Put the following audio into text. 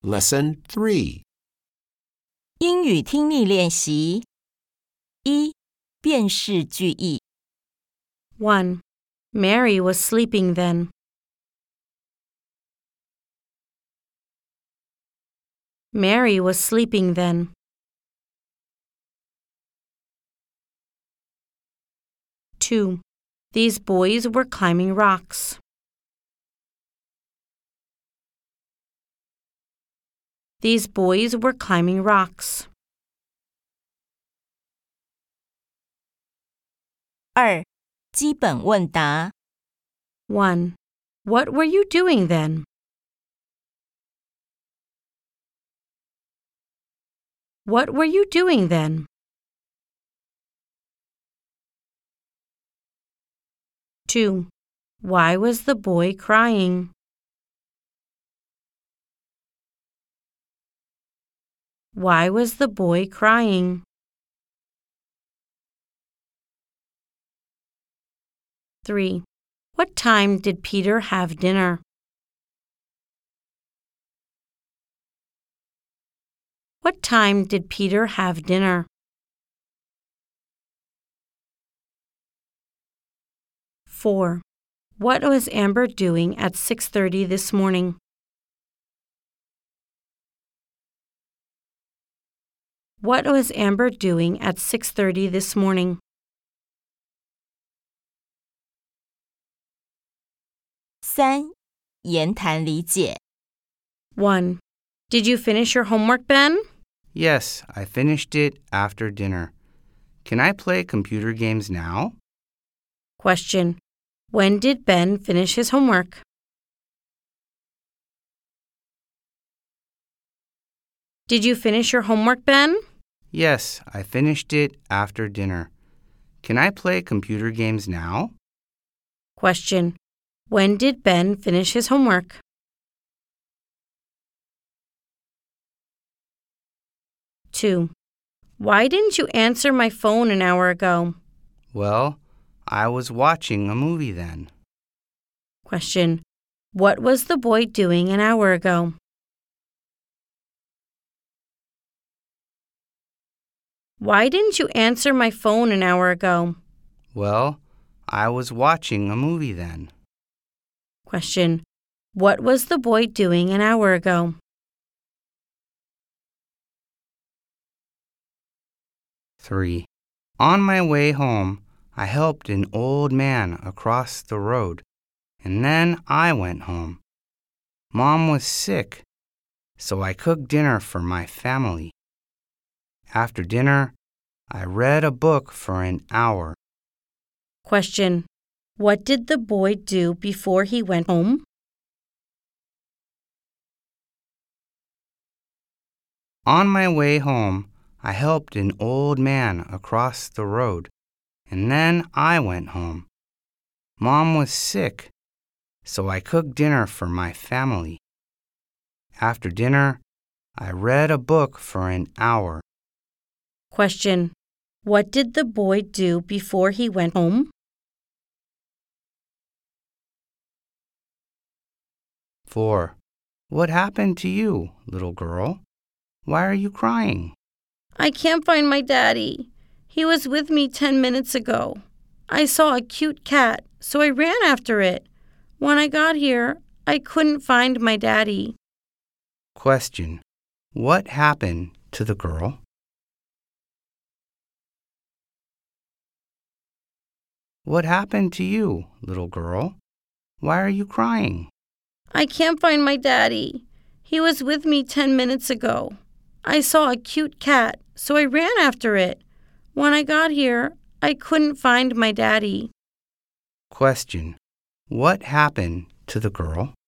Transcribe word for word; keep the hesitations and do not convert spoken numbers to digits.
Lesson three. 英语听力练习一辨识句意 one. Mary was sleeping then. Mary was sleeping then. two. These boys were climbing rocks. These boys were climbing rocks. 二基本问答 one. What were you doing then? What were you doing then? two. Why was the boy crying? Why was the boy crying? three. What time did Peter have dinner? What time did Peter have dinner? four. What was Amber doing at six thirty this morning? What was Amber doing at six thirty this morning? 三言谈理解 one. Did you finish your homework, Ben? Yes, I finished it after dinner. Can I play computer games now? Question. When did Ben finish his homework? Did you finish your homework, Ben? Yes, I finished it after dinner. Can I play computer games now? Question. When did Ben finish his homework? two. Why didn't you answer my phone an hour ago? Well, I was watching a movie then. Question. What was the boy doing an hour ago? Why didn't you answer my phone an hour ago? Well, I was watching a movie then. Question. What was the boy doing an hour ago? three. On my way home, I helped an old man across the road, and then I went home. Mom was sick, so I cooked dinner for my family. After dinner, I read a book for an hour. Question. What did the boy do before he went home? On my way home, I helped an old man across the road, and then I went home. Mom was sick, so I cooked dinner for my family. After dinner, I read a book for an hour. Question. What did the boy do before he went home? four. What happened to you, little girl? Why are you crying? I can't find my daddy. He was with me ten minutes ago. I saw a cute cat, so I ran after it. When I got here, I couldn't find my daddy. Question. What happened to the girl? What happened to you, little girl? Why are you crying? I can't find my daddy. He was with me ten minutes ago. I saw a cute cat, so I ran after it. When I got here, I couldn't find my daddy. Question. What happened to the girl?